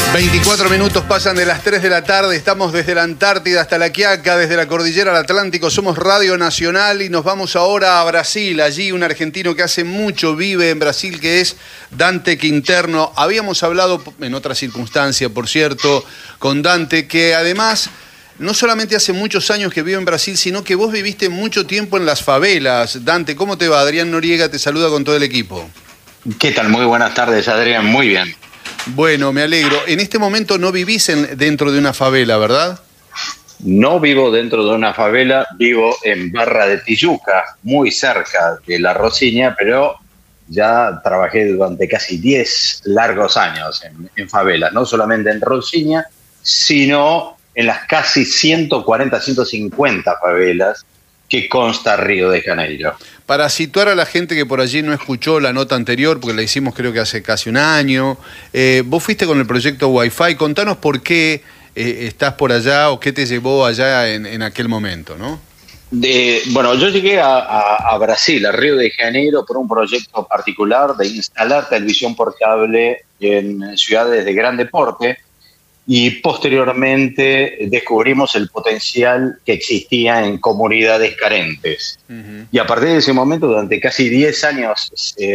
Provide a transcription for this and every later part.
24 minutos pasan de las 3 de la tarde, estamos desde la Antártida hasta la Quiaca, desde la cordillera al Atlántico, somos Radio Nacional y nos vamos ahora a Brasil. Allí un argentino que hace mucho vive en Brasil, que es Dante Quinterno. Habíamos hablado en otra circunstancia, por cierto, con Dante, que además no solamente hace muchos años que vive en Brasil, sino que vos viviste mucho tiempo en las favelas. Dante, ¿cómo te va? Adrián Noriega te saluda con todo el equipo. ¿Qué tal? Muy buenas tardes, Adrián. Muy bien. Bueno, me alegro. En este momento no vivís dentro de una favela, ¿verdad? No vivo dentro de una favela, vivo en Barra de Tijuca, muy cerca de La Rosiña, pero ya trabajé durante casi 10 largos años en favelas, no solamente en Rosiña, sino en las casi 140, 150 favelas que consta Río de Janeiro. Para situar a la gente que por allí no escuchó la nota anterior, porque la hicimos creo que hace casi un año, vos fuiste con el proyecto Wi-Fi. Contanos por qué estás por allá o qué te llevó allá en aquel momento, ¿no? Bueno, yo llegué a Brasil, a Río de Janeiro, por un proyecto particular de instalar televisión por cable en ciudades de gran porte. Y posteriormente descubrimos el potencial que existía en comunidades carentes. Uh-huh. Y a partir de ese momento, durante casi 10 años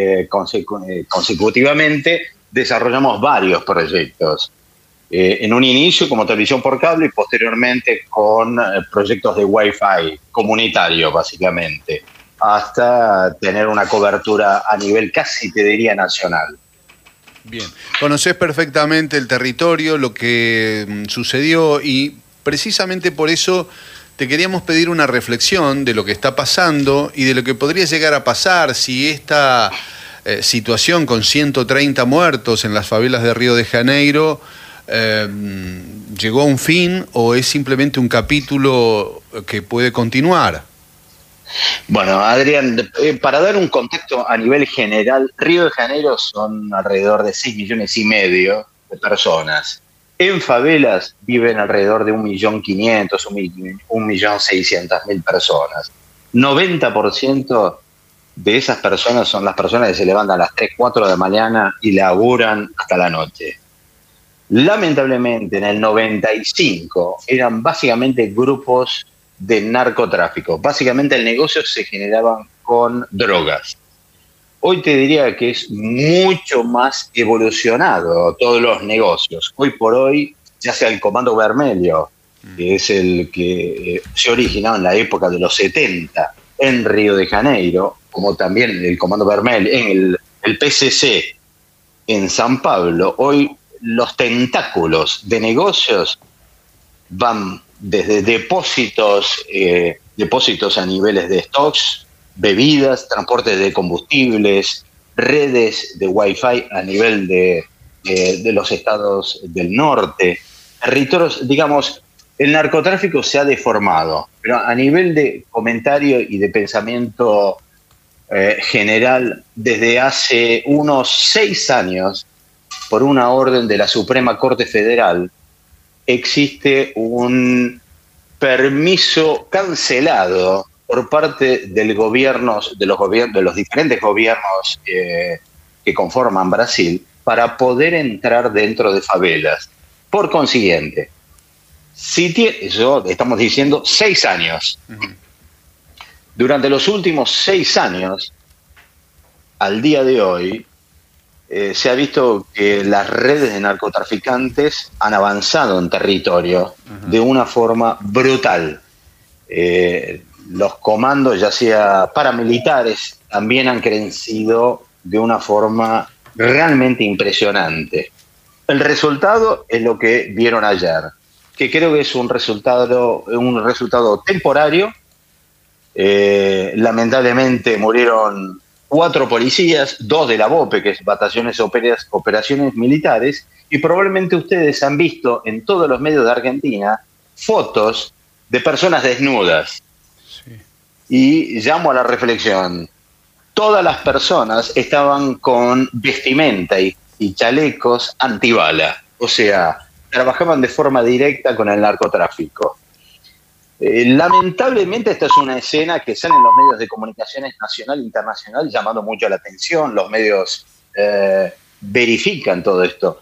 consecutivamente, desarrollamos varios proyectos. En un inicio como televisión por cable y posteriormente con proyectos de Wi-Fi comunitario, básicamente, hasta tener una cobertura a nivel casi, te diría, nacional. Bien, conocés perfectamente el territorio, lo que sucedió y precisamente por eso te queríamos pedir una reflexión de lo que está pasando y de lo que podría llegar a pasar si esta situación con 130 muertos en las favelas de Río de Janeiro llegó a un fin o es simplemente un capítulo que puede continuar. Bueno, Adrián, para dar un contexto a nivel general, Río de Janeiro son alrededor de 6,5 millones de personas. En favelas viven alrededor de 1.500.000, 1.600.000 personas. 90% de esas personas son las personas que se levantan a las 3, 4 de la mañana y laburan hasta la noche. Lamentablemente, en el 95 eran básicamente grupos de narcotráfico. Básicamente el negocio se generaba con drogas. Hoy te diría que es mucho más evolucionado todos los negocios. Hoy por hoy, ya sea el Comando Vermelho, que es el que se originó en la época de los 70 en Río de Janeiro, como también el Comando Vermelho, en el PCC en San Pablo, hoy los tentáculos de negocios van desde depósitos a niveles de stocks, bebidas, transporte de combustibles, redes de Wi-Fi a nivel de los estados del norte, territorios, digamos, el narcotráfico se ha deformado, pero a nivel de comentario y de pensamiento general, desde hace unos 6 años, por una orden de la Suprema Corte Federal, existe un permiso cancelado por parte de los diferentes gobiernos que conforman Brasil para poder entrar dentro de favelas. Por consiguiente, eso estamos diciendo 6 años. Uh-huh. Durante los últimos 6 años, al día de hoy, se ha visto que las redes de narcotraficantes han avanzado en territorio de una forma brutal. Los comandos, ya sea paramilitares, también han crecido de una forma realmente impresionante. El resultado es lo que vieron ayer, que creo que es un resultado temporario. Lamentablemente murieron 4 policías, 2 de la BOPE, que es Batallones Operaciones Militares, y probablemente ustedes han visto en todos los medios de Argentina fotos de personas desnudas. Sí. Y llamo a la reflexión. Todas las personas estaban con vestimenta y chalecos antibala, o sea, trabajaban de forma directa con el narcotráfico. Lamentablemente esta es una escena que sale en los medios de comunicaciones nacional e internacional llamando mucho la atención. Los medios verifican todo esto.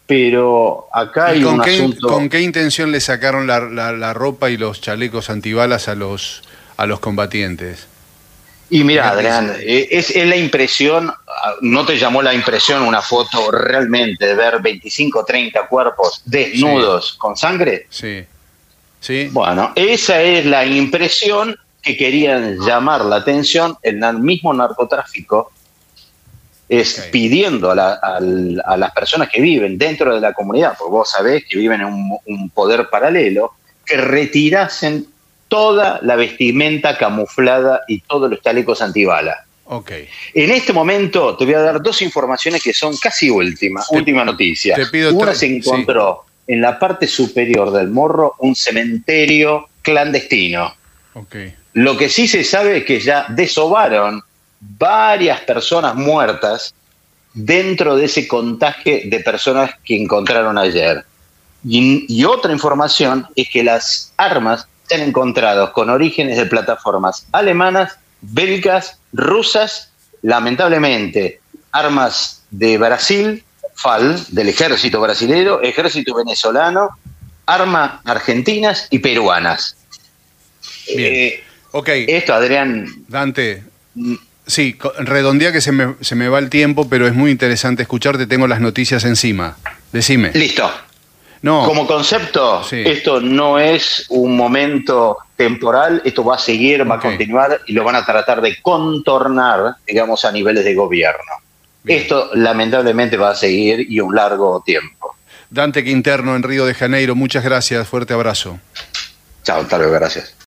pero acá hay un asunto... ¿Con qué intención le sacaron la ropa y los chalecos antibalas a los combatientes? Y mira, Adrián, es la impresión, ¿no te llamó la impresión una foto realmente de ver 25 o 30 cuerpos desnudos con sangre? Sí. Sí. Bueno, esa es la impresión que querían llamar la atención. El mismo narcotráfico es pidiendo a las personas que viven dentro de la comunidad, porque vos sabés que viven en un poder paralelo, que retirasen toda la vestimenta camuflada y todos los chalecos antibala. Okay. En este momento te voy a dar dos informaciones que son casi última noticia. Una se encontró en la parte superior del Morro un cementerio clandestino. Okay. Lo que sí se sabe es que ya desovaron varias personas muertas dentro de ese contagio de personas que encontraron ayer. Y otra información es que las armas se han encontrado con orígenes de plataformas alemanas, bélgicas, rusas, lamentablemente armas de Brasil, FAL, del ejército brasileño, ejército venezolano, armas argentinas y peruanas. Bien. Esto, Adrián... Dante, sí, redondea que se me va el tiempo, pero es muy interesante escucharte, tengo las noticias encima. Decime. Listo. No. Como concepto, sí. Esto no es un momento temporal, esto va a seguir, va a continuar y lo van a tratar de contornar, digamos, a niveles de gobierno. Bien. Esto lamentablemente va a seguir y un largo tiempo. Dante Quinterno en Río de Janeiro, muchas gracias, fuerte abrazo. Chao, hasta luego, gracias.